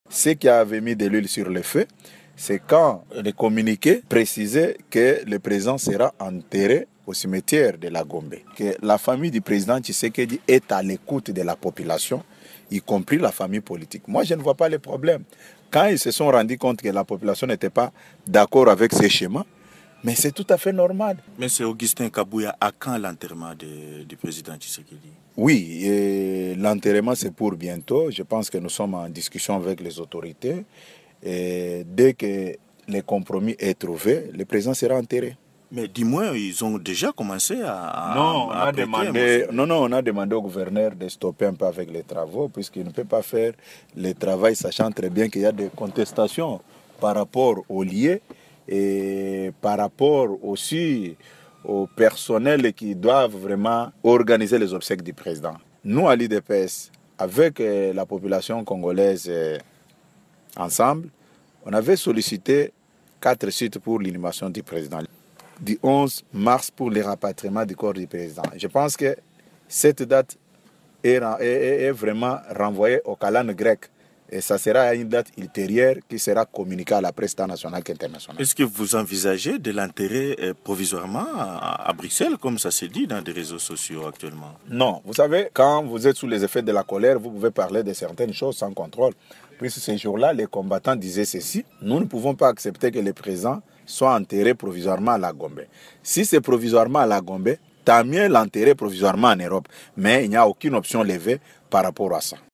Ce qui avait mis de l'huile sur le feu, c'est quand les communiqués précisaient que le président sera enterré au cimetière de la Gombe. Que la famille du président Tshisekedi est à l'écoute de la population, y compris la famille politique. Moi, je ne vois pas les problèmes. Quand ils se sont rendus compte que la population n'était pas d'accord avec ces schémas, mais c'est tout à fait normal. Mais c'est Augustin Kabouya, à quand l'enterrement du président Tshisekedi? Oui, et l'enterrement c'est pour bientôt. Je pense que nous sommes en discussion avec les autorités. Et dès que le compromis est trouvé, le président sera enterré. Mais dis-moi, ils ont déjà commencé à on a demandé au gouverneur de stopper un peu avec les travaux, puisqu'il ne peut pas faire le travail, sachant très bien qu'il y a des contestations par rapport aux liés et par rapport aussi au personnel qui doivent vraiment organiser les obsèques du président. Nous, à l'IDPS, avec la population congolaise ensemble, on avait sollicité 4 sites pour l'inhumation du président. Du 11 mars pour le rapatriement du corps du président. Je pense que cette date est vraiment renvoyée au calendrier grec. Et ça sera une date ultérieure qui sera communiquée à la presse nationale qu'internationale. Est-ce que vous envisagez de l'enterrer provisoirement à Bruxelles, comme ça se dit dans des réseaux sociaux actuellement? Non, vous savez, quand vous êtes sous les effets de la colère, vous pouvez parler de certaines choses sans contrôle. Puisque ces jours-là, les combattants disaient ceci: nous ne pouvons pas accepter que le président soit enterré provisoirement à la Gombe. Si c'est provisoirement à la Gombe, tant mieux l'enterrer provisoirement en Europe. Mais il n'y a aucune option levée par rapport à ça.